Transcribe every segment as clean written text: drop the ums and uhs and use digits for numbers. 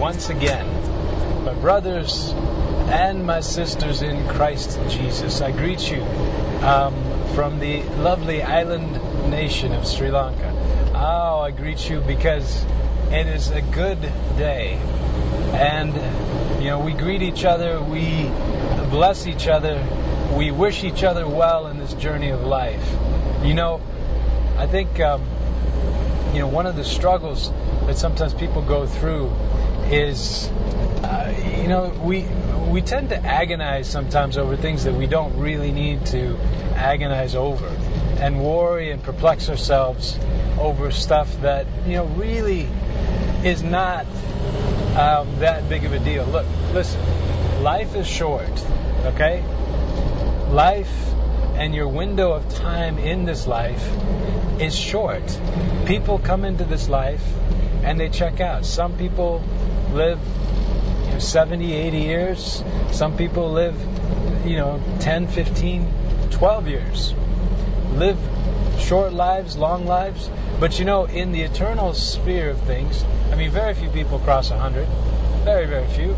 once again. My brothers and my sisters in Christ Jesus, I greet you from the lovely island nation of Sri Lanka. Oh, I greet you because it is a good day. And, we greet each other, we bless each other, we wish each other well in this journey of life. I think, one of the struggles that sometimes people go through is, we tend to agonize sometimes over things that we don't really need to agonize over, and worry and perplex ourselves over stuff that, really is not that big of a deal. Look, listen, life is short, okay? Life and your window of time in this life is short. People come into this life and they check out. Some people live 70, 80 years. Some people live 10, 15, 12 years. Live short lives, long lives. But in the eternal sphere of things, very few people cross 100. Very, very few.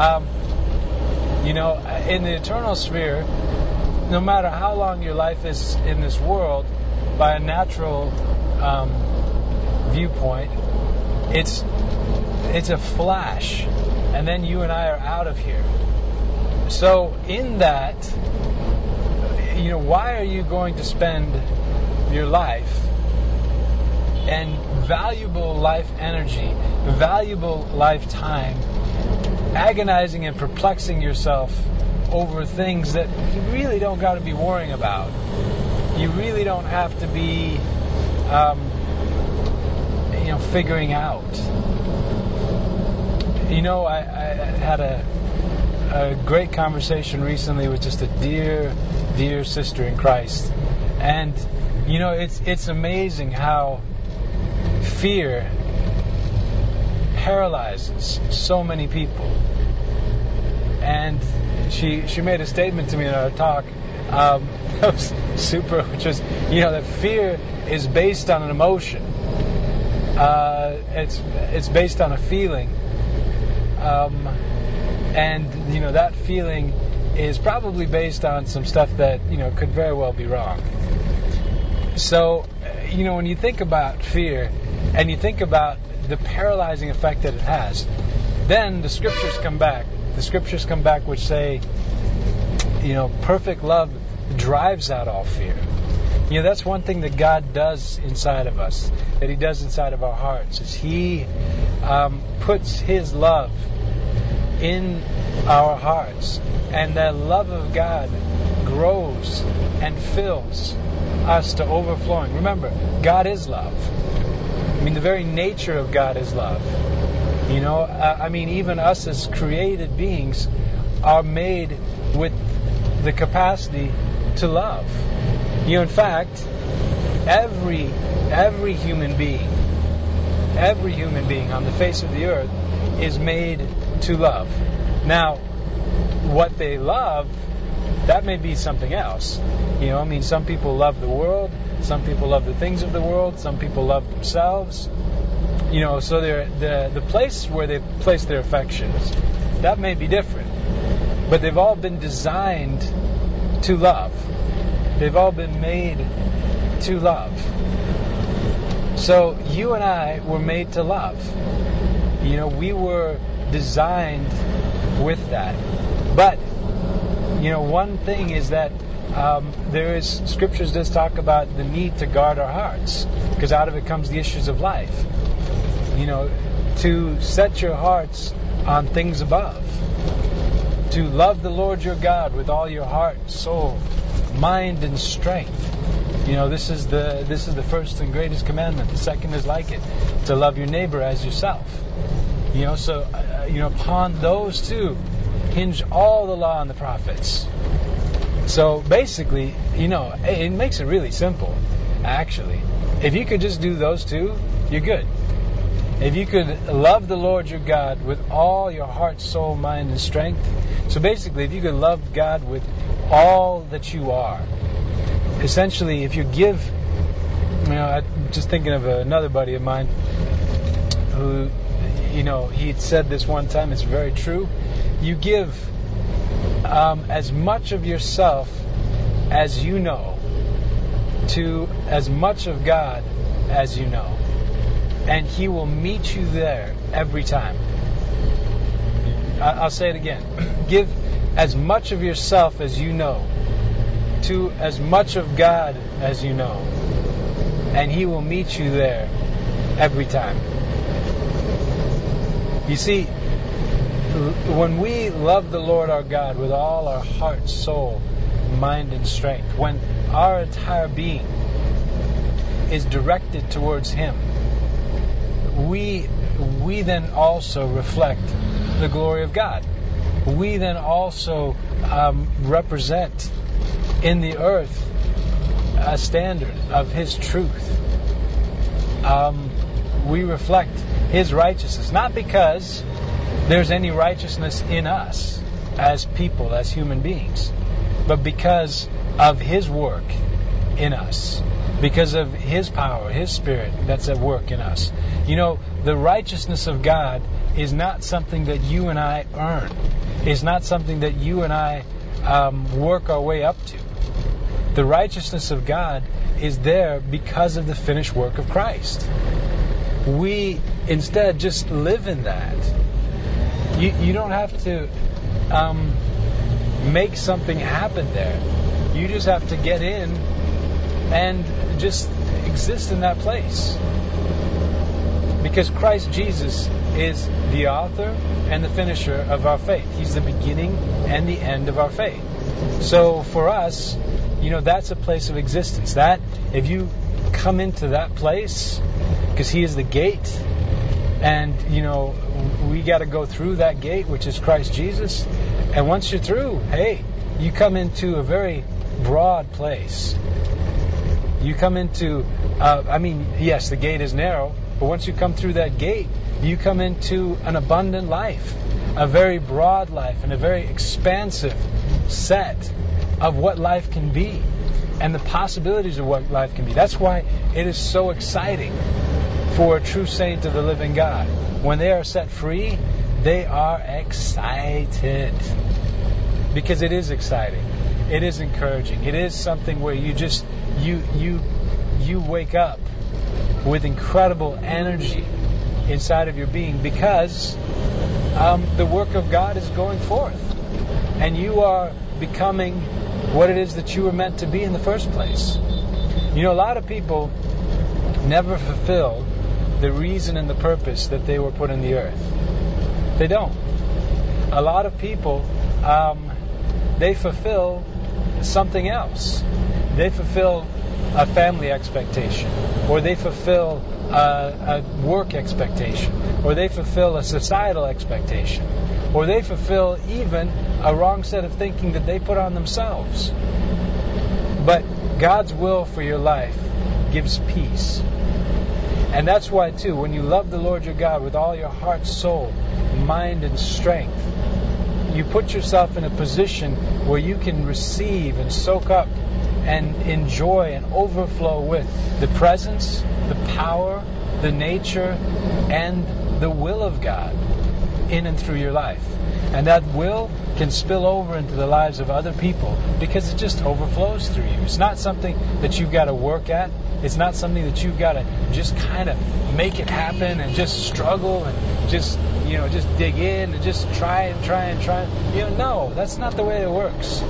In the eternal sphere, no matter how long your life is in this world, by a natural viewpoint, it's a flash, and then you and I are out of here. So in that, why are you going to spend your life and valuable life energy, valuable lifetime, agonizing and perplexing yourself over things that you really don't got to be worrying about? You really don't have to be, figuring out. I had a great conversation recently with just a dear, dear sister in Christ, and it's amazing how fear paralyzes so many people. And she made a statement to me in our talk that was super, which was, that fear is based on an emotion. It's based on a feeling. And that feeling is probably based on some stuff that, could very well be wrong. So, when you think about fear and you think about the paralyzing effect that it has, then the scriptures come back. The scriptures come back which say, perfect love drives out all fear. That's one thing that God does inside of us, that He does inside of our hearts, is He puts His love in our hearts. And that love of God grows and fills us to overflowing. Remember, God is love. The very nature of God is love. Even us as created beings are made with the capacity to love. In fact, every human being on the face of the earth is made to love. Now, what they love, that may be something else. Some people love the world, some people love the things of the world, some people love themselves. So they're the place where they place their affections, that may be different. But they've all been designed to love. They've all been made to love. So you and I were made to love. We were designed with that. But, one thing is that scriptures does talk about the need to guard our hearts, because out of it comes the issues of life. To set your hearts on things above. To love the Lord your God with all your heart, soul, mind, and strength. This is the first and greatest commandment. The second is like it, to love your neighbor as yourself. So upon those two hinge all the law and the prophets. So basically, it makes it really simple. Actually, if you could just do those two, you're good. If you could love the Lord your God with all your heart, soul, mind, and strength. So basically, if you could love God with all that you are. Essentially, if you give, I'm just thinking of another buddy of mine who, He said this one time, it's very true. You give as much of yourself as you know to as much of God as you know. And He will meet you there every time. I'll say it again. Give as much of yourself as you know to as much of God as you know. And He will meet you there every time. You see, when we love the Lord our God with all our heart, soul, mind, and strength, when our entire being is directed towards Him, we then also reflect the glory of God. We then also represent in the earth a standard of His truth. We reflect His righteousness, not because there's any righteousness in us as people, as human beings, but because of His work in us, because of His power, His Spirit that's at work in us. The righteousness of God is not something that you and I earn. It's not something that you and I work our way up to. The righteousness of God is there because of the finished work of Christ. We instead just live in that. You don't have to make something happen there. You just have to get in and just exist in that place. Because Christ Jesus is the author and the finisher of our faith. He's the beginning and the end of our faith. So for us, that's a place of existence. That if you come into that place, because He is the gate, and we got to go through that gate, which is Christ Jesus. And once you're through, hey, you come into a very broad place. You come into, yes, the gate is narrow, but once you come through that gate, you come into an abundant life, a very broad life, and a very expansive set of what life can be, and the possibilities of what life can be. That's why it is so exciting for a true saint of the living God. When they are set free, they are excited. Because it is exciting. It is encouraging. It is something where you wake up with incredible energy inside of your being, because the work of God is going forth. And you are becoming what it is that you were meant to be in the first place. A lot of people never fulfill the reason and the purpose that they were put in the earth. They don't. A lot of people, they fulfill something else. They fulfill a family expectation, or they fulfill a work expectation, or they fulfill a societal expectation, or they fulfill even a wrong set of thinking that they put on themselves. But God's will for your life gives peace. And that's why, too, when you love the Lord your God with all your heart, soul, mind, and strength, you put yourself in a position where you can receive and soak up and enjoy and overflow with the presence, the power, the nature, and the will of God in and through your life. And that will can spill over into the lives of other people because it just overflows through you. It's not something that you've got to work at. It's not something that you've got to just kind of make it happen and just struggle and just dig in and just try. No, that's not the way it works.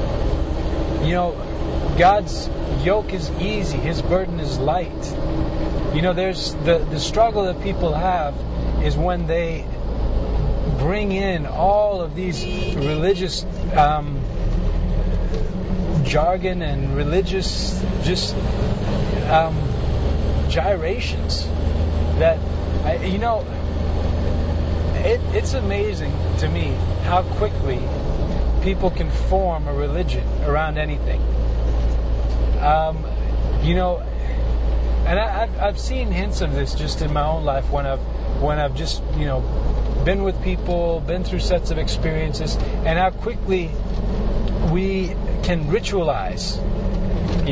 God's yoke is easy. His burden is light. There's the struggle that people have is when they bring in all of these religious jargon and religious gyrations that it's amazing to me how quickly people can form a religion around anything. And I've seen hints of this just in my own life when I've just been with people, been through sets of experiences, and how quickly we can ritualize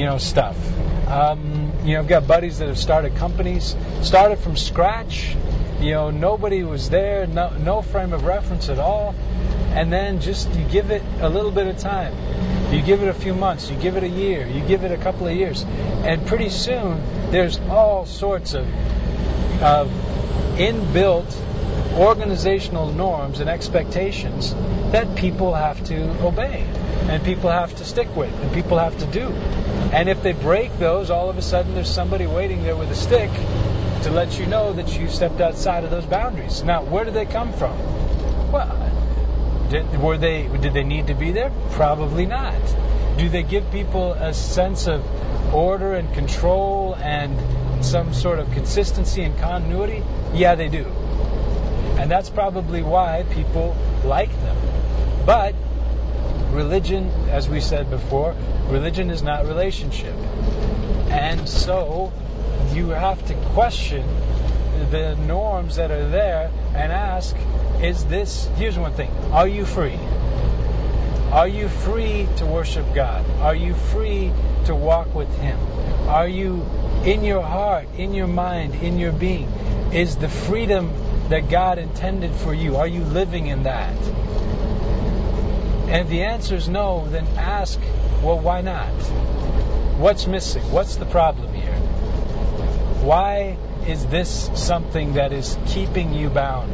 stuff. I've got buddies that have started companies, started from scratch, Nobody was there, no frame of reference at all. And then just you give it a little bit of time. You give it a few months, you give it a year, you give it a couple of years. And pretty soon, there's all sorts of inbuilt organizational norms and expectations that people have to obey, and people have to stick with, and people have to do. And if they break those, all of a sudden there's somebody waiting there with a stick to let you know that you stepped outside of those boundaries. Now, where did they come from? Well, did they need to be there? Probably not. Do they give people a sense of order and control and some sort of consistency and continuity? Yeah, they do. And that's probably why people like them. But religion, as we said before, religion is not relationship. And so you have to question the norms that are there and ask, here's one thing, are you free? Are you free to worship God? Are you free to walk with Him? Are you, in your heart, in your mind, in your being, is the freedom that God intended for you, are you living in that? And if the answer is no, then ask, well, why not? What's missing? What's the problem here? Why is this something that is keeping you bound?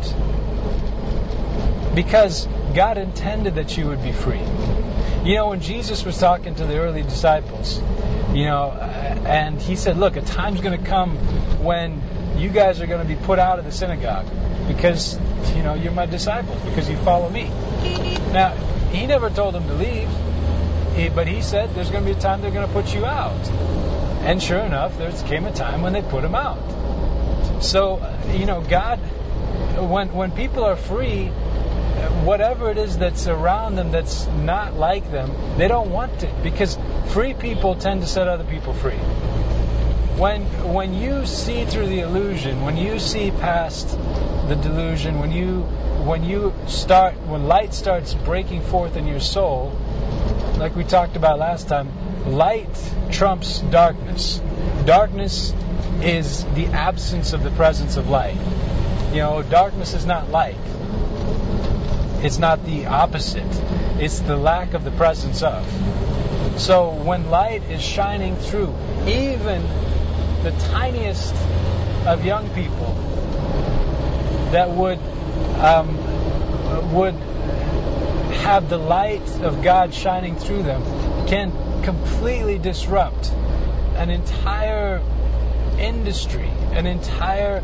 Because God intended that you would be free. When Jesus was talking to the early disciples, and He said, look, a time's going to come when you guys are going to be put out of the synagogue because, you're my disciples, because you follow me. Now, He never told them to leave, but He said there's going to be a time they're going to put you out. And sure enough, there came a time when they put Him out. So, God, when people are free, whatever it is that's around them that's not like them, they don't want it, because free people tend to set other people free. When you see through the illusion, when you see past the delusion, when light starts breaking forth in your soul, like we talked about last time, light trumps darkness. Darkness is the absence of the presence of light. Darkness is not light. It's not the opposite. It's the lack of the presence of. So when light is shining through, even the tiniest of young people that would have the light of God shining through them can completely disrupt an entire industry, an entire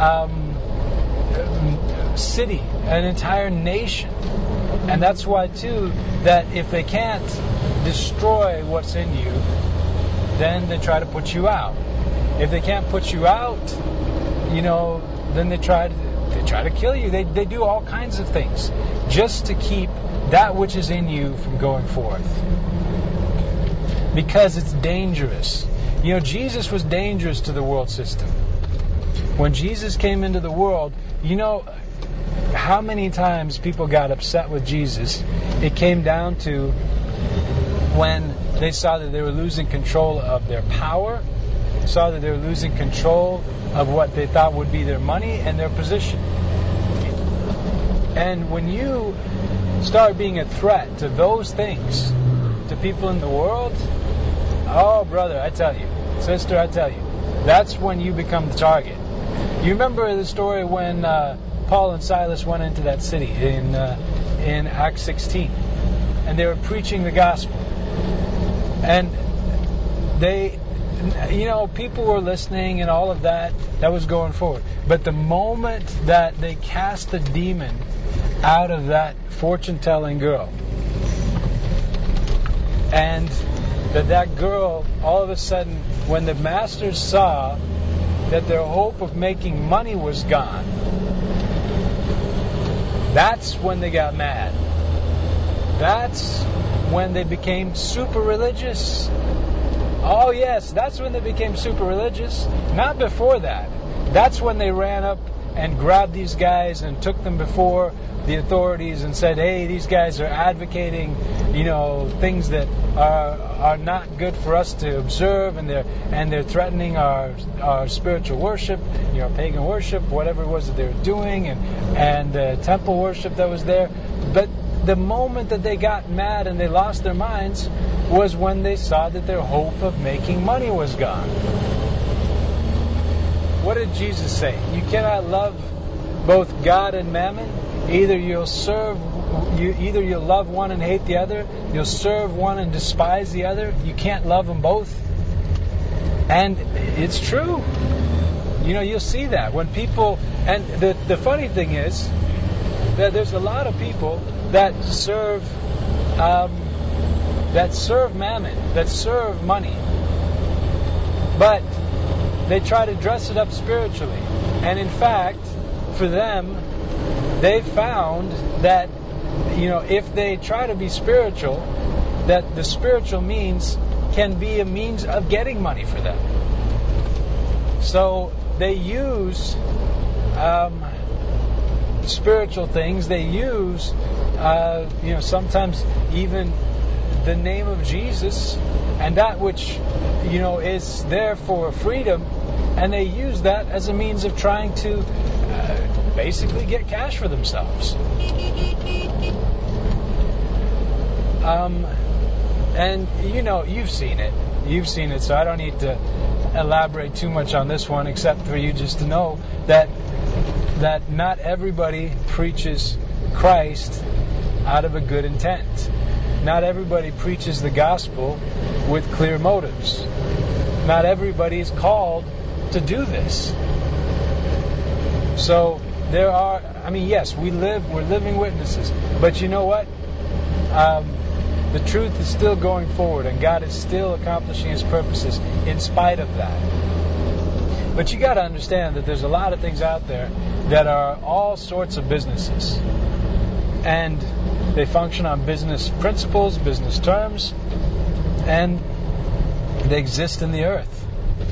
city, an entire nation. And that's why, too, that if they can't destroy what's in you, then they try to put you out. If they can't put you out, then they try to kill you. They do all kinds of things just to keep that which is in you from going forth. Because it's dangerous. Jesus was dangerous to the world system. When Jesus came into the world, how many times people got upset with Jesus? It came down to when they saw that they were losing control of their power, saw that they were losing control of what they thought would be their money and their position. And when you start being a threat to those things, to people in the world, oh, brother, I tell you, sister, I tell you, that's when you become the target. You remember the story when Paul and Silas went into that city in Acts 16, and they were preaching the gospel, and they, people were listening and all of that was going forward. But the moment that they cast the demon out of that fortune-telling girl, and that girl, all of a sudden, when the masters saw that their hope of making money was gone, that's when they got mad. That's when they became super religious. Oh yes, that's when they became super religious. Not before that. That's when they ran up and grabbed these guys and took them before the authorities and said, hey, these guys are advocating, things that are not good for us to observe, and they're threatening our spiritual worship, pagan worship, whatever it was that they were doing, and temple worship that was there. But the moment that they got mad and they lost their minds was when they saw that their hope of making money was gone. What did Jesus say? You cannot love both God and mammon. Either you'll love one and hate the other. You'll serve one and despise the other. You can't love them both. And it's true. You'll see that when people. And the funny thing is that there's a lot of people that serve mammon, that serve money, but they try to dress it up spiritually. And in fact, for them, they've found that, if they try to be spiritual, that the spiritual means can be a means of getting money for them. So they use spiritual things. They use, sometimes even the name of Jesus and that which, is there for freedom, and they use that as a means of trying to basically get cash for themselves. And you've seen it. So I don't need to elaborate too much on this one, except for you just to know that not everybody preaches Christ out of a good intent. Not everybody preaches the gospel with clear motives. Not everybody is called to do this. So there are, yes, we're living witnesses. But you know what? The truth is still going forward, and God is still accomplishing His purposes in spite of that. But you got to understand that there's a lot of things out there that are all sorts of businesses. And they function on business principles, business terms, and they exist in the earth.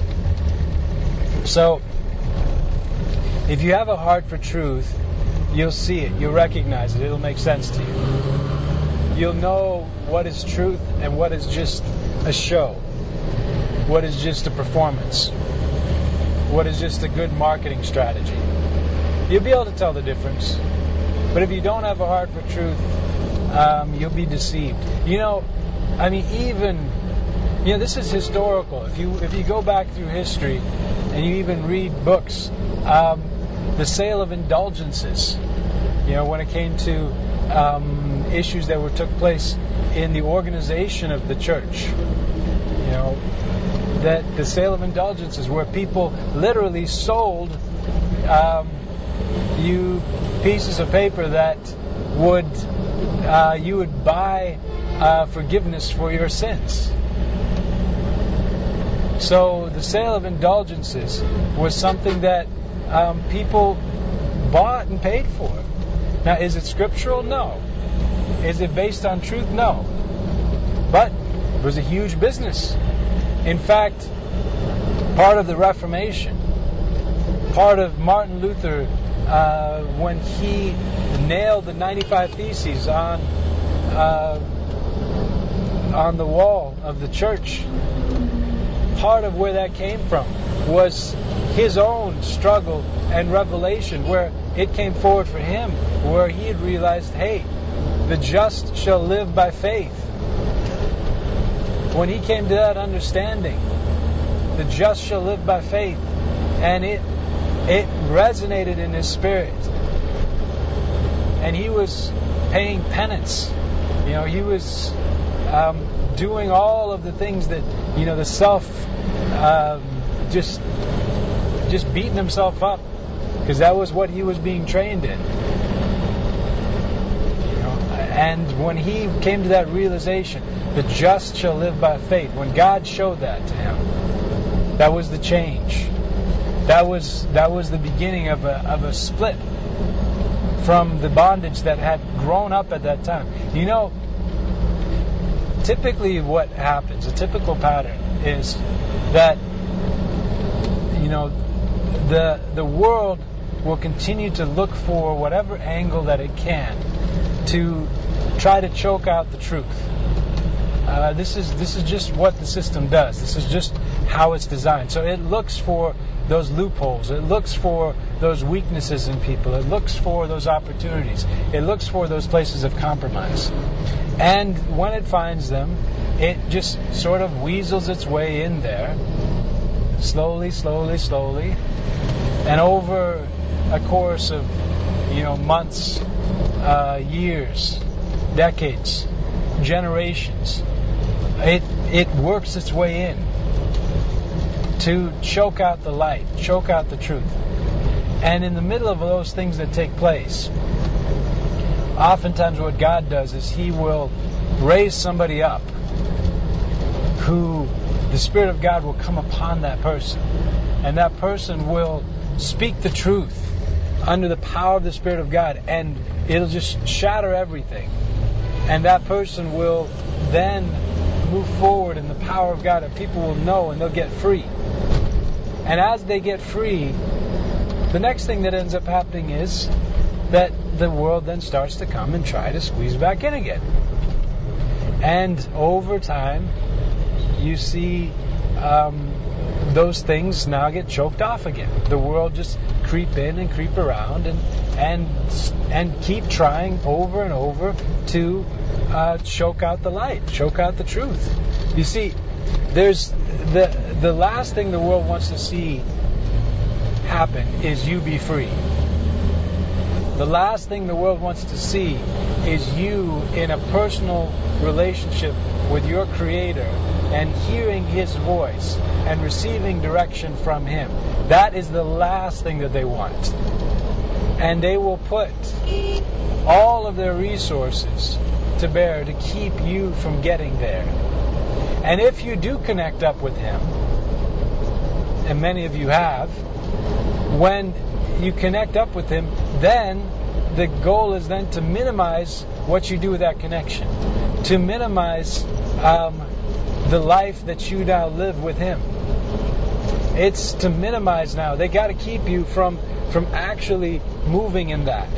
So, if you have a heart for truth, you'll see it, you'll recognize it, it'll make sense to you. You'll know what is truth and what is just a show, what is just a performance, what is just a good marketing strategy. You'll be able to tell the difference. But if you don't have a heart for truth, you'll be deceived. This is historical. If you go back through history and you even read books, the sale of indulgences, when it came to issues that took place in the organization of the church, that the sale of indulgences, where people literally sold you pieces of paper that you would buy forgiveness for your sins. So the sale of indulgences was something that people bought and paid for. Now, is it scriptural? No. Is it based on truth? No. But it was a huge business. In fact, part of the Reformation, part of Martin Luther, when he nailed the 95 Theses on the wall of the church, part of where that came from was his own struggle and revelation, where it came forward for him, where he had realized, hey, the just shall live by faith. When he came to that understanding, the just shall live by faith, and it resonated in his spirit, and he was paying penance. He was doing all of the things that the self just beating himself up, because that was what he was being trained in. And when he came to that realization, the just shall live by faith, when God showed that to him, that was the change. That was the beginning of a split from the bondage that had grown up at that time. Typically what happens, a typical pattern, is that the world will continue to look for whatever angle that it can to try to choke out the truth. This is just what the system does. This is just how it's designed. So it looks for those loopholes. It looks for those weaknesses in people. It looks for those opportunities. It looks for those places of compromise. And when it finds them, it just sort of weasels its way in there, slowly, slowly, slowly. And over a course of, months, years, decades, generations, it works its way in to choke out the light, choke out the truth. And in the middle of those things that take place, oftentimes what God does is He will raise somebody up who the Spirit of God will come upon that person. And that person will speak the truth under the power of the Spirit of God. And it'll just shatter everything. And that person will then move forward in the power of God, and people will know, and they'll get free. And as they get free, the next thing that ends up happening is that the world then starts to come and try to squeeze back in again. And over time, you see those things now get choked off again. The world just creep in and creep around and keep trying over and over to choke out the light, choke out the truth. You see, there's the last thing the world wants to see happen is you be free. The last thing the world wants to see is you in a personal relationship with your Creator and hearing His voice and receiving direction from Him. That is the last thing that they want. And they will put all of their resources to bear to keep you from getting there. And if you do connect up with Him, and many of you have, when you connect up with Him, then the goal is then to minimize what you do with that connection, to minimize the life that you now live with Him. It's to minimize now. They got to keep you from actually moving in that.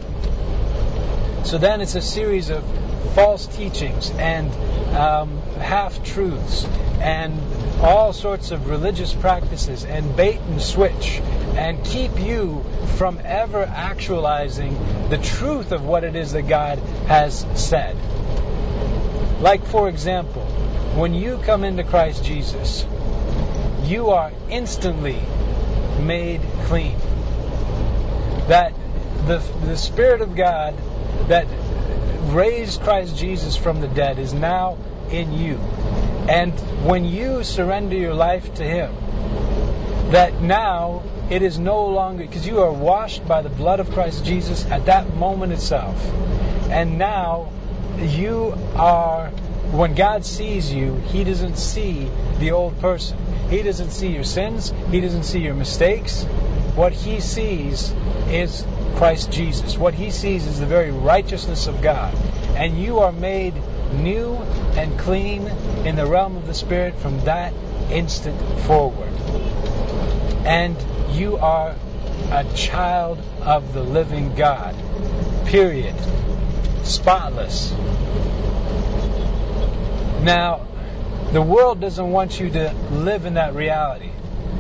So then it's a series of false teachings and half-truths and all sorts of religious practices and bait and switch, and keep you from ever actualizing the truth of what it is that God has said. Like, for example, when you come into Christ Jesus, you are instantly made clean. That the Spirit of God that raised Christ Jesus from the dead is now in you. And when you surrender your life to Him, that now it is no longer, because you are washed by the blood of Christ Jesus at that moment itself. And now you are, when God sees you, He doesn't see the old person. He doesn't see your sins. He doesn't see your mistakes. What He sees is Christ Jesus. What He sees is the very righteousness of God. And you are made new and clean in the realm of the Spirit from that instant forward. And you are a child of the living God. Period. Spotless. Now, the world doesn't want you to live in that reality.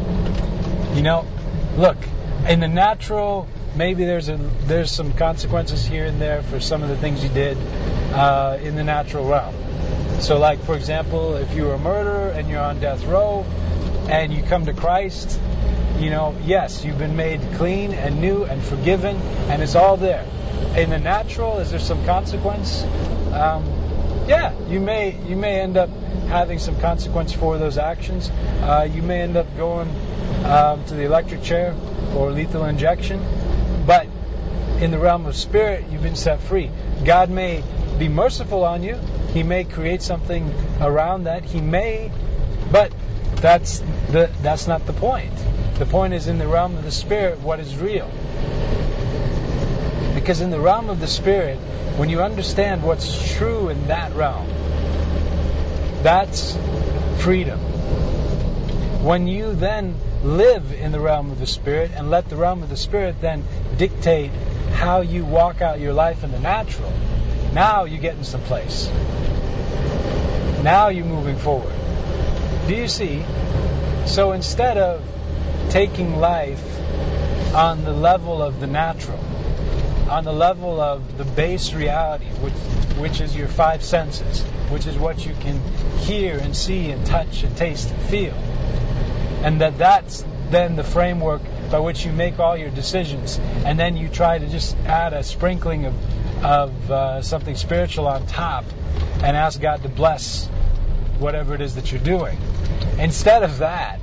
Look, in the natural, maybe there's some consequences here and there for some of the things you did in the natural realm. So, like, for example, if you're a murderer and you're on death row and you come to Christ, yes, you've been made clean and new and forgiven, and it's all there. In the natural, is there some consequence? Yeah, you may end up having some consequence for those actions. You may end up going to the electric chair or lethal injection. But in the realm of spirit, you've been set free. God may be merciful on you. He may create something around that. He may, but that's not the point. The point is in the realm of the Spirit, what is real. Because in the realm of the Spirit, when you understand what's true in that realm, that's freedom. When you then live in the realm of the Spirit and let the realm of the Spirit then dictate how you walk out your life in the natural, now you get in some place. Now you're moving forward. Do you see? So instead of taking life on the level of the natural, on the level of the base reality, which is your five senses, which is what you can hear and see and touch and taste and feel, and that's then the framework by which you make all your decisions, and then you try to just add a sprinkling of something spiritual on top and ask God to bless whatever it is that you're doing. Instead of that,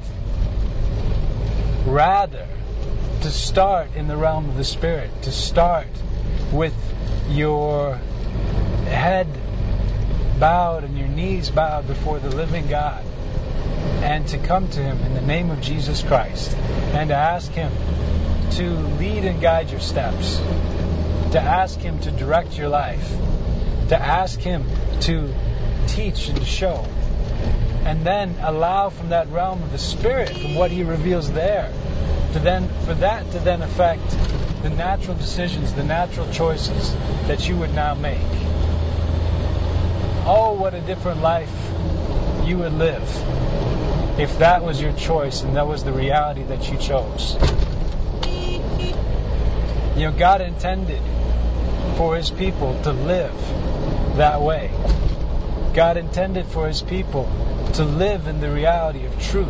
rather, to start in the realm of the Spirit, to start with your head bowed and your knees bowed before the living God, and to come to Him in the name of Jesus Christ, and to ask Him to lead and guide your steps, to ask Him to direct your life, to ask Him to teach and to show, and then allow from that realm of the Spirit, from what He reveals there, for that to then affect the natural decisions, the natural choices that you would now make. Oh, what a different life you would live if that was your choice and that was the reality that you chose. You know, God intended for His people to live that way. God intended for His people to live in the reality of truth.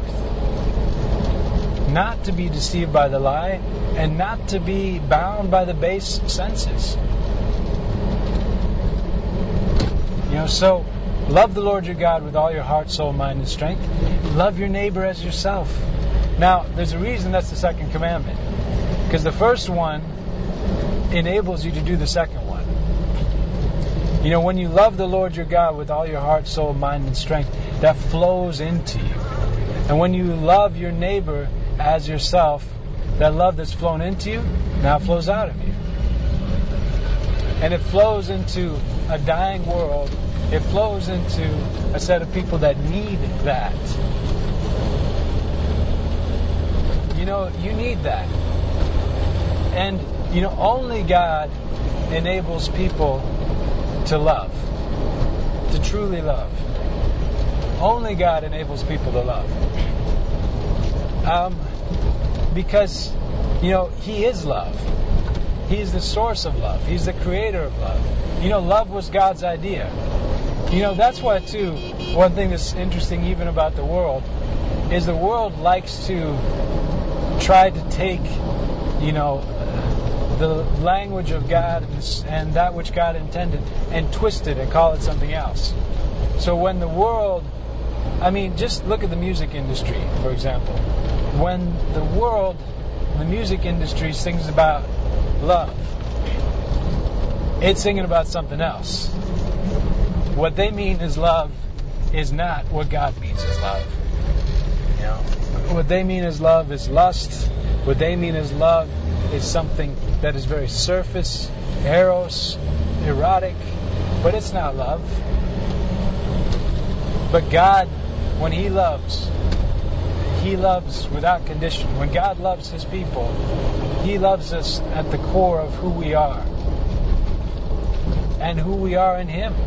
Not to be deceived by the lie, and not to be bound by the base senses. You know, so love the Lord your God with all your heart, soul, mind, and strength. Love your neighbor as yourself. Now, there's a reason that's the second commandment. Because the first one enables you to do the second one. You know, when you love the Lord your God with all your heart, soul, mind, and strength, that flows into you. And when you love your neighbor as yourself, that love that's flown into you now flows out of you. And it flows into a dying world. It flows into a set of people that need that. You know, you need that. And, you know, only God enables people to love, to truly love. Only God enables people to love. Because, you know, He is love. He is the source of love. He's the creator of love. You know, love was God's idea. You know, that's why, too, one thing that's interesting even about the world is the world likes to try to take, you know, the language of God and that which God intended and twist it and call it something else. So when the world, I mean, just look at the music industry, for example. When the world, the music industry sings about love, it's singing about something else. What they mean is love is not what God means is love. You know, what they mean is love is lust. What they mean is love is something that is very surface, eros, erotic, but it's not love. But God, when He loves without condition. When God loves His people, He loves us at the core of who we are and who we are in Him.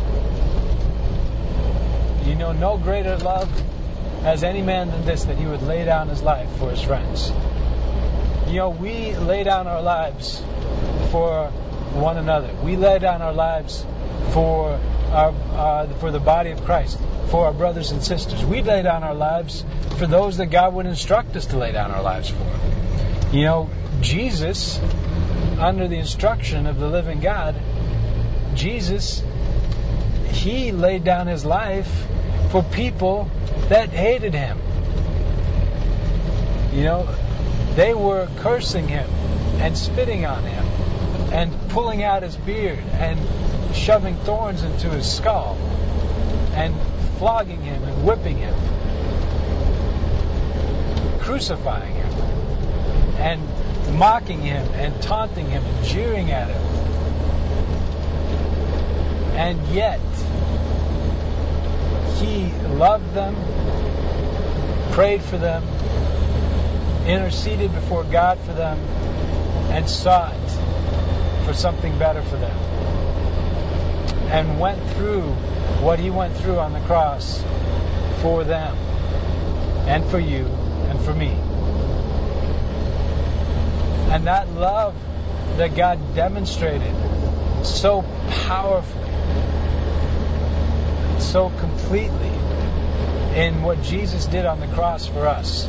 You know, no greater love has any man than this, that he would lay down his life for his friends. You know, we lay down our lives for one another. We lay down our lives for the body of Christ, for our brothers and sisters. We lay down our lives for those that God would instruct us to lay down our lives for. You know, Jesus, under the instruction of the living God, Jesus, He laid down His life for people that hated Him. You know, they were cursing Him and spitting on Him and pulling out His beard and shoving thorns into His skull and flogging Him and whipping Him, crucifying Him and mocking Him and taunting Him and jeering at Him. And yet, He loved them, prayed for them, interceded before God for them, and sought for something better for them, and went through what he went through on the cross for them, and for you, and for me. And that love that God demonstrated so powerfully, so completely in what Jesus did on the cross for us.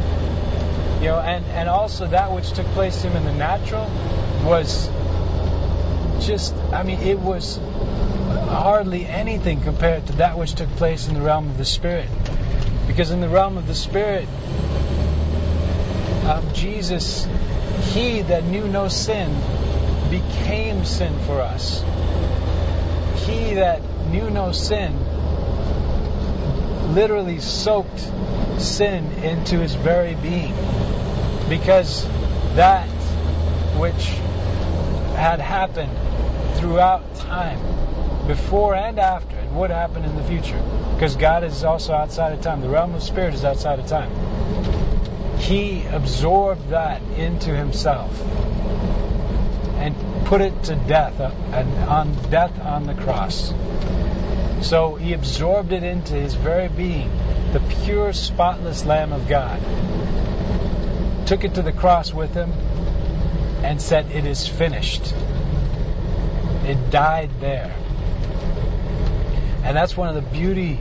And also that which took place to him in the natural was just, it was hardly anything compared to that which took place in the realm of the Spirit. Because in the realm of the Spirit, Jesus, he that knew no sin, became sin for us. He that knew no sin literally soaked sin into his very being. Because that which had happened throughout time, before and after, and would happen in the future, because God is also outside of time. The realm of spirit is outside of time. He absorbed that into himself and put it to death, death on the cross. So he absorbed it into his very being, the pure, spotless Lamb of God. Took it to the cross with him and said, "It is finished." It died there. And that's one of the beauties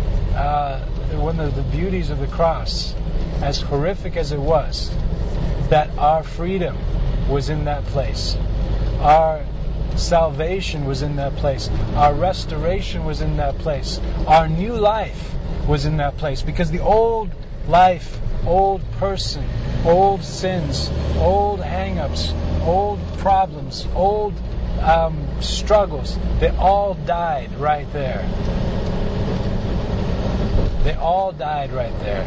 of the cross, as horrific as it was, that our freedom was in that place. Our salvation was in that place. Our restoration was in that place. Our new life was in that place. Because the old life, old person, old sins, old hang-ups, old problems, old struggles, they all died right there. They all died right there.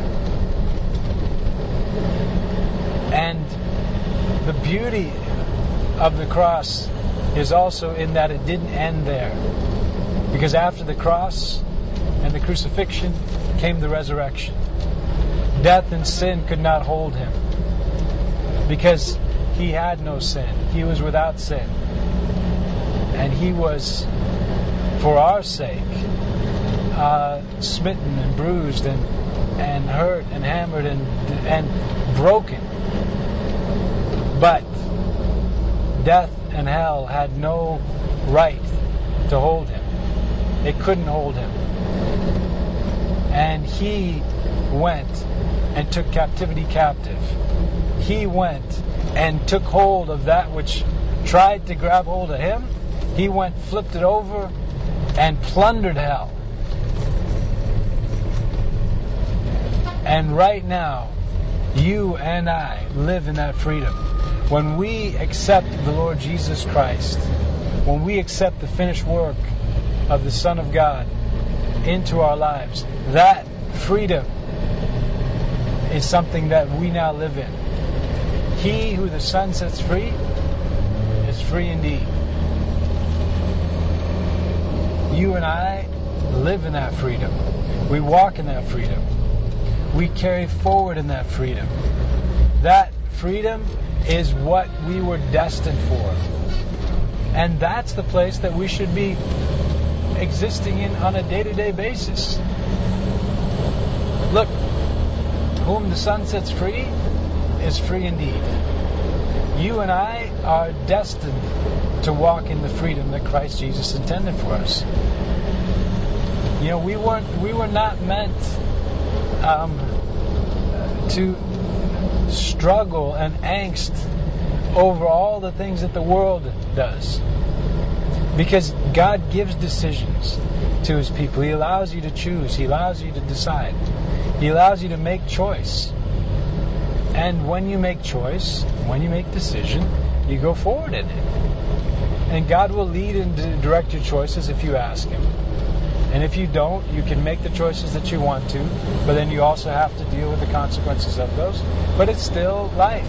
And the beauty of the cross is also in that it didn't end there. Because after the cross and the crucifixion came the resurrection. Death and sin could not hold him, because he had no sin. He was without sin. And he was, for our sake, smitten and bruised and hurt and hammered and broken. But death and hell had no right to hold him. It couldn't hold him. And he went and took captivity captive. He went and took hold of that which tried to grab hold of him. He went, flipped it over, and plundered hell. And right now, you and I live in that freedom. When we accept the Lord Jesus Christ, when we accept the finished work of the Son of God into our lives, that freedom is something that we now live in. He who the Son sets free is free indeed. You and I live in that freedom. We walk in that freedom. We carry forward in that freedom. That freedom is what we were destined for. And that's the place that we should be existing in on a day-to-day basis. Look, whom the Son sets free is free indeed. You and I are destined to walk in the freedom that Christ Jesus intended for us. We were not meant to struggle and angst over all the things that the world does. Because God gives decisions to His people. He allows you to choose. He allows you to decide. He allows you to make choice. And when you make choice, when you make decision, you go forward in it. And God will lead and direct your choices if you ask Him. And if you don't, you can make the choices that you want to, but then you also have to deal with the consequences of those. But it's still life.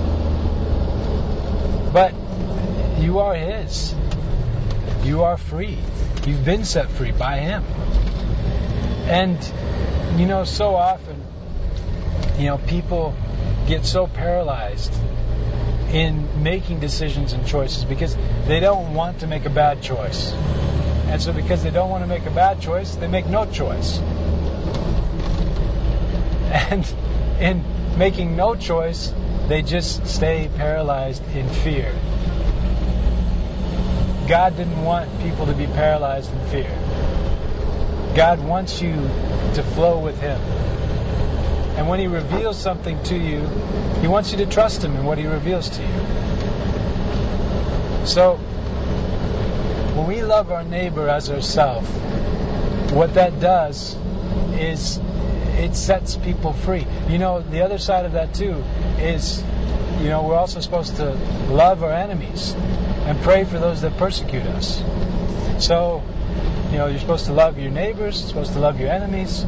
But you are His. You are free. You've been set free by Him. And, so often, people get so paralyzed in making decisions and choices because they don't want to make a bad choice. And so because they don't want to make a bad choice, they make no choice. And in making no choice, they just stay paralyzed in fear. God didn't want people to be paralyzed in fear. God wants you to flow with Him. And when He reveals something to you, He wants you to trust Him in what He reveals to you. So, when we love our neighbor as ourselves, what that does is it sets people free. The other side of that too is, we're also supposed to love our enemies and pray for those that persecute us. So, you're supposed to love your neighbors, you're supposed to love your enemies.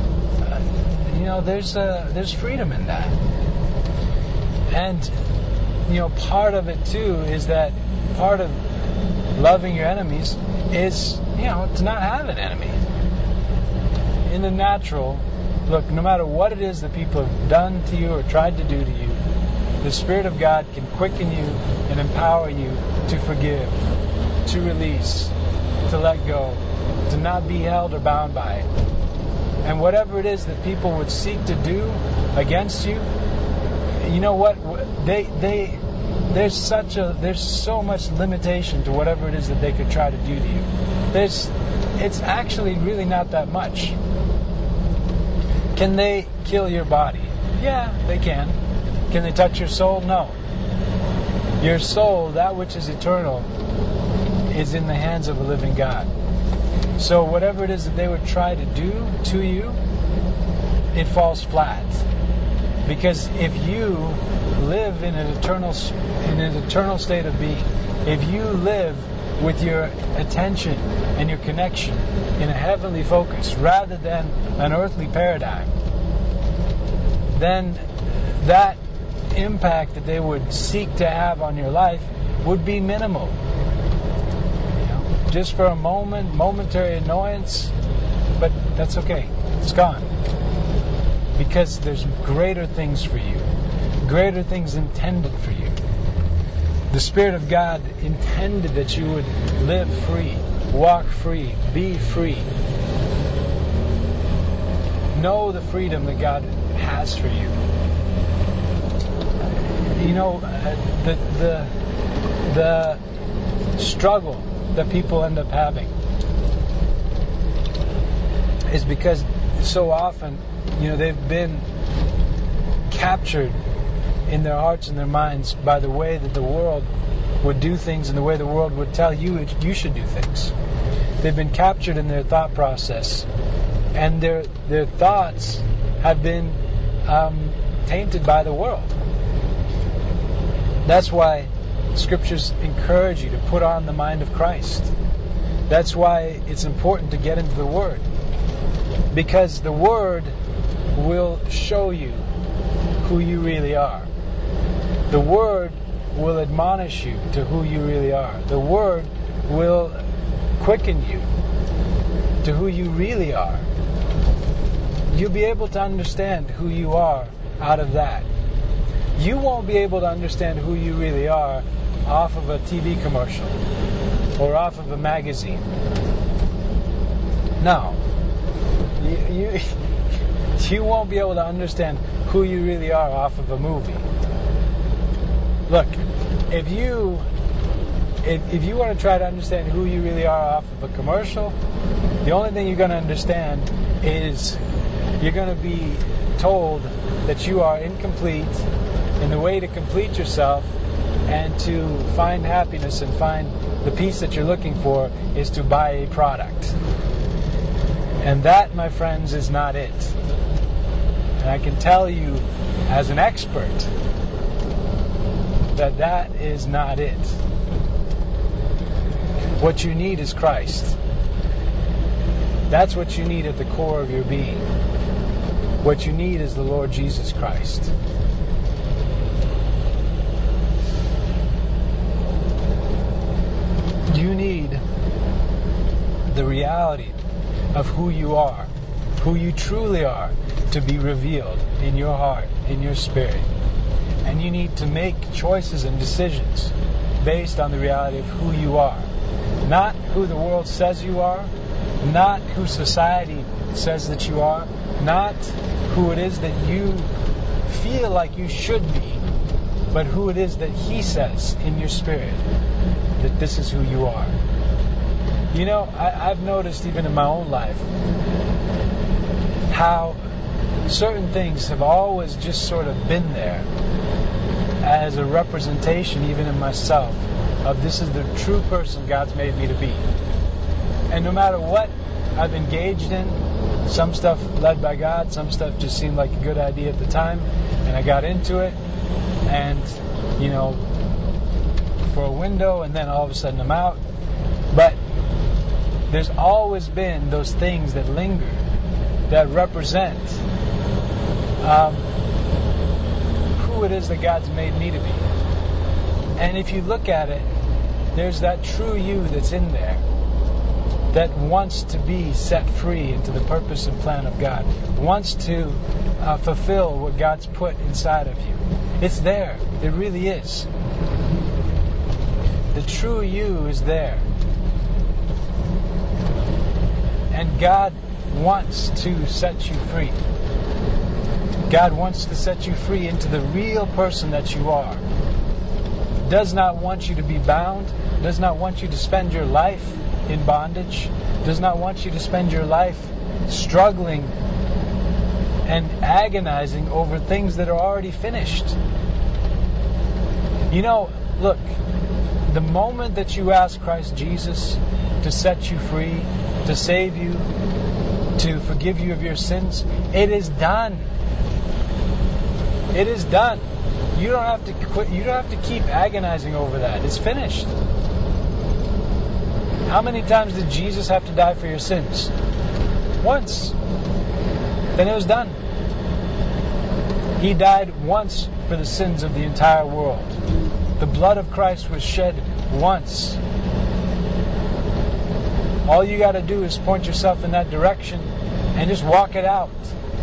There's freedom in that. And, part of it too is that part of loving your enemies is, to not have an enemy. In the natural, look, no matter what it is that people have done to you or tried to do to you, the Spirit of God can quicken you and empower you to forgive, to release, to let go, to not be held or bound by it. And whatever it is that people would seek to do against you, you know what? There's so much limitation to whatever it is that they could try to do to you. It's actually really not that much. Can they kill your body? Yeah, they can. Can they touch your soul? No. Your soul, that which is eternal, is in the hands of a living God. So whatever it is that they would try to do to you, it falls flat. Because if you live in an eternal state of being, if you live with your attention and your connection in a heavenly focus rather than an earthly paradigm, then that impact that they would seek to have on your life would be minimal. Just for a moment, momentary annoyance, but that's okay. It's gone. Because there's greater things for you, greater things intended for you. The Spirit of God intended that you would live free, walk free, be free. Know the freedom that God has for you. The struggle that people end up having is because so often, they've been captured in their hearts and their minds by the way that the world would do things and the way the world would tell you should do things. They've been captured in their thought process, and their thoughts have been tainted by the world. That's why Scriptures encourage you to put on the mind of Christ. That's why it's important to get into the Word. Because the Word will show you who you really are. The Word will admonish you to who you really are. The Word will quicken you to who you really are. You'll be able to understand who you are out of that. You won't be able to understand who you really are off of a TV commercial or off of a magazine. No. You won't be able to understand who you really are off of a movie. Look, if you want to try to understand who you really are off of a commercial, the only thing you're going to understand is you're going to be told that you are incomplete, and the way to complete yourself and to find happiness and find the peace that you're looking for is to buy a product. And that, my friends, is not it. And I can tell you as an expert that that is not it. What you need is Christ. That's what you need at the core of your being. What you need is the Lord Jesus Christ. You need the reality of who you are, who you truly are, to be revealed in your heart, in your spirit. And you need to make choices and decisions based on the reality of who you are. Not who the world says you are, not who society says that you are, not who it is that you feel like you should be, but who it is that He says in your spirit that this is who you are. You know, I've noticed even in my own life how certain things have always just sort of been there as a representation, even in myself, of this is the true person God's made me to be. And no matter what I've engaged in, some stuff led by God, some stuff just seemed like a good idea at the time, and I got into it, and, you know, for a window, and then all of a sudden I'm out. But there's always been those things that linger, that represent who it is that God's made me to be. And if you look at it, there's that true you that's in there that wants to be set free into the purpose and plan of God, wants to fulfill what God's put inside of you. It's there. It really is. The true you is there. And God wants to set you free. God wants to set you free into the real person that you are. Does not want you to be bound, does not want you to spend your life in bondage, does not want you to spend your life struggling and agonizing over things that are already finished. You know, look, the moment that you ask Christ Jesus to set you free, to save you, to forgive you of your sins, it is done. It is done. You don't have to quit. You don't have to keep agonizing over that. It's finished. How many times did Jesus have to die for your sins? Once. Then it was done. He died once for the sins of the entire world. The blood of Christ was shed once. All you got to do is point yourself in that direction and just walk it out.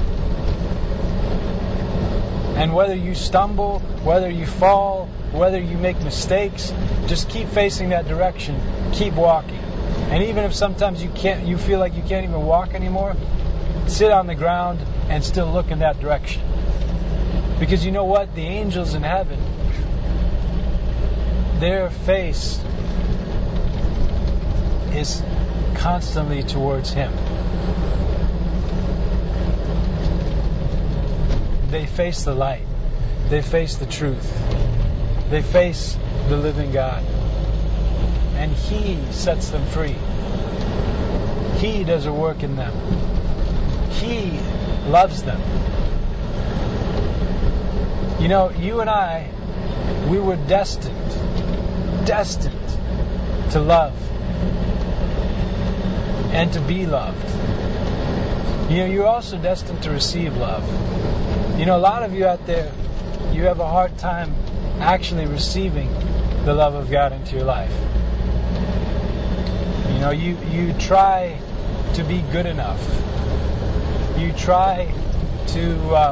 And whether you stumble, whether you fall, whether you make mistakes, just keep facing that direction. Keep walking. And even if sometimes you feel like you can't even walk anymore, sit on the ground and still look in that direction. Because you know what? The angels in heaven, their face is constantly towards Him. They face the light. They face the truth. They face the living God. And He sets them free. He does a work in them. He loves them. You know, you and I, we were destined to love and to be loved. You know, you're also destined to receive love. You know, a lot of you out there, you have a hard time actually receiving the love of God into your life. You know, you try to be good enough. You try to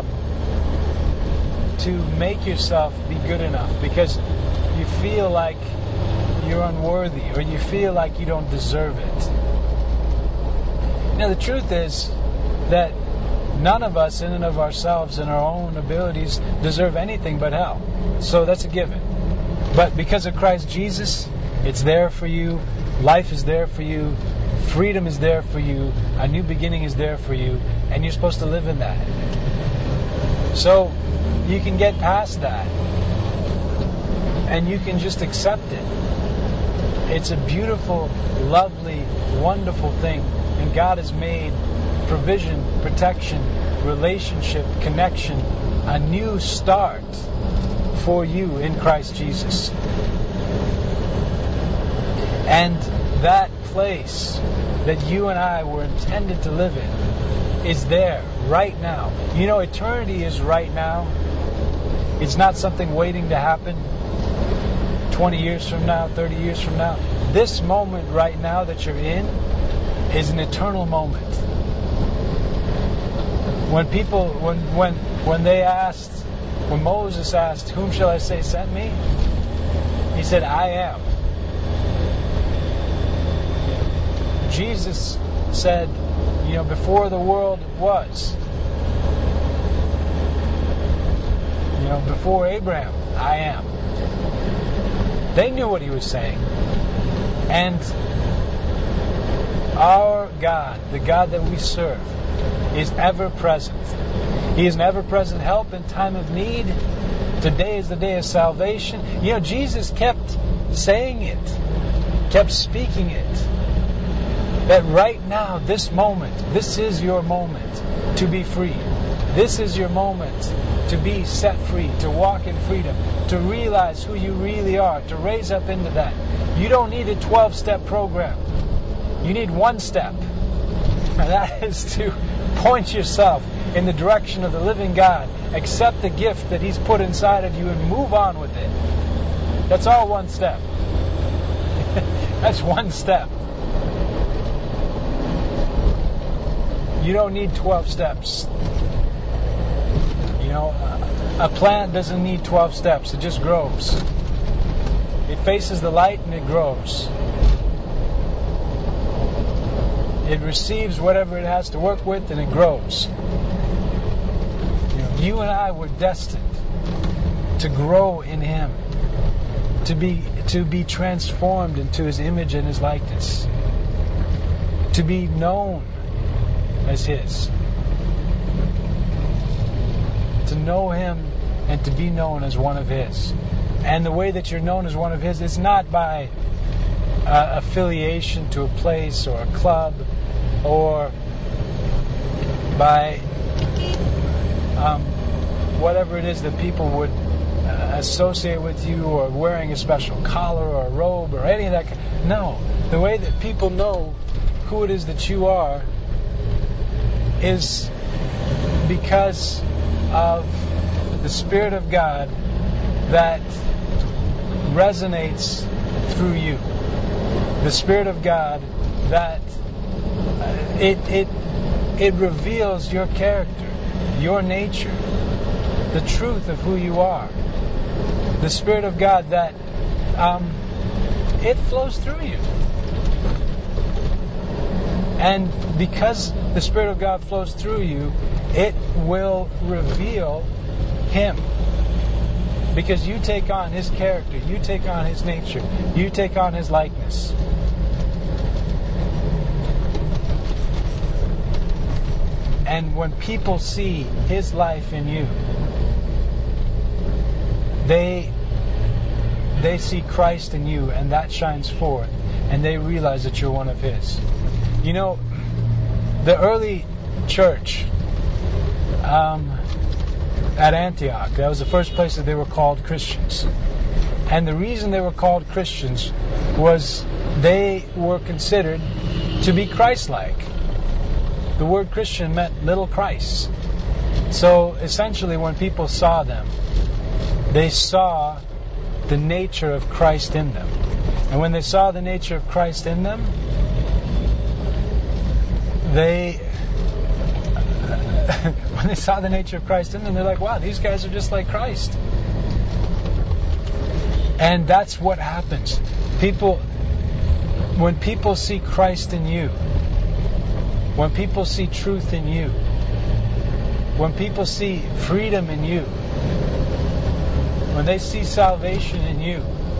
make yourself be good enough because you feel like you're unworthy or you feel like you don't deserve it. Now, the truth is that none of us in and of ourselves and our own abilities deserve anything but hell. So that's a given. But because of Christ Jesus, it's there for you. Life is there for you. Freedom is there for you. A new beginning is there for you. And you're supposed to live in that. So you can get past that. And you can just accept it. It's a beautiful, lovely, wonderful thing. And God has made provision, protection, relationship, connection, a new start for you in Christ Jesus. And that place that you and I were intended to live in is there right now. You know, eternity is right now. It's not something waiting to happen 20 years from now, 30 years from now. This moment right now that you're in is an eternal moment. When people, when they asked when Moses asked, "Whom shall I say sent me?" He said, "I am." Jesus said, before the world was, before Abraham, I am. They knew what he was saying. And our God, the God that we serve, is ever present. He is an ever-present help in time of need. Today is the day of salvation. Jesus kept saying it, kept speaking it. That right now, this moment, this is your moment to be free. This is your moment to be set free, to walk in freedom, to realize who you really are, to raise up into that. You don't need a 12-step program. You need one step. And that is to point yourself in the direction of the living God. Accept the gift that He's put inside of you and move on with it. That's all one step. That's one step. You don't need 12 steps. A plant doesn't need 12 steps. It just grows. It faces the light and it grows. It receives whatever it has to work with and it grows. You and I were destined to grow in Him, to be transformed into His image and His likeness, to be known as His, to know Him and to be known as one of His. And the way that you're known as one of His is not by affiliation to a place or a club, or by whatever it is that people would associate with you, or wearing a special collar or a robe or any of that. No, the way that people know who it is that you are is because of the Spirit of God that resonates through you. The Spirit of God that it reveals your character, your nature, the truth of who you are. The Spirit of God that it flows through you. And because the Spirit of God flows through you, it will reveal Him. Because you take on His character, you take on His nature, you take on His likeness. And when people see His life in you, they see Christ in you, and that shines forth, and they realize that you're one of His. The early church at Antioch, that was the first place that they were called Christians. And the reason they were called Christians was they were considered to be Christ-like. The word Christian meant little Christ. So essentially when people saw them, they saw the nature of Christ in them. And when they saw the nature of Christ in them, when they saw the nature of Christ in them, they're like, wow, these guys are just like Christ. And that's what happens. When people see Christ in you, when people see truth in you, when people see freedom in you, when they see salvation in you,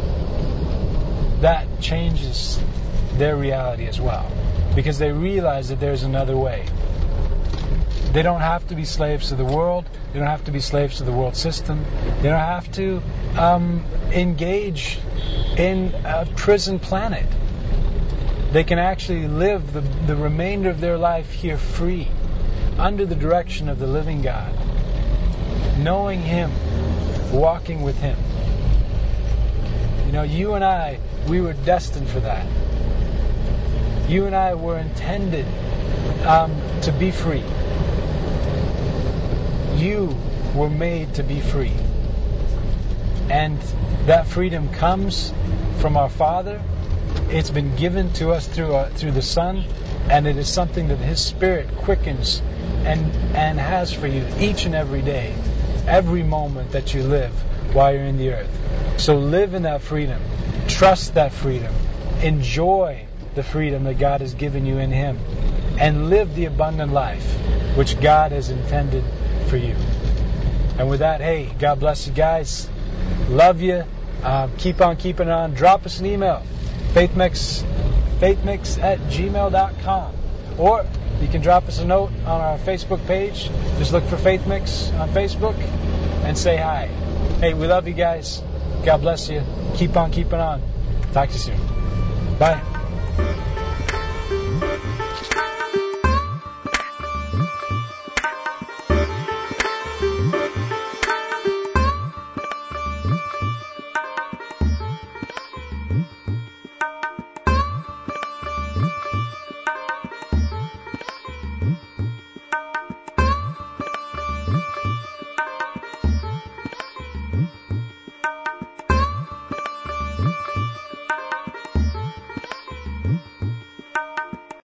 that changes their reality as well. Because they realize that there's another way. They don't have to be slaves to the world. They don't have to be slaves to the world system. They don't have to engage in a prison planet. They can actually live the remainder of their life here free, under the direction of the living God, knowing Him, walking with Him. You and I, we were destined for that. You and I were intended to be free. You were made to be free. And that freedom comes from our Father. It's been given to us through the Son, and it is something that His Spirit quickens and has for you each and every day. every moment that you live while you're in the earth. So live in that freedom. Trust that freedom. Enjoy the freedom that God has given you in Him. And live the abundant life which God has intended for you. And with that, hey, God bless you guys. Love you. Keep on keeping on. Drop us an email. faithmix@gmail.com. Or you can drop us a note on our Facebook page. Just look for Faith Mix on Facebook and say hi. Hey, we love you guys. God bless you. Keep on keeping on. Talk to you soon. Bye.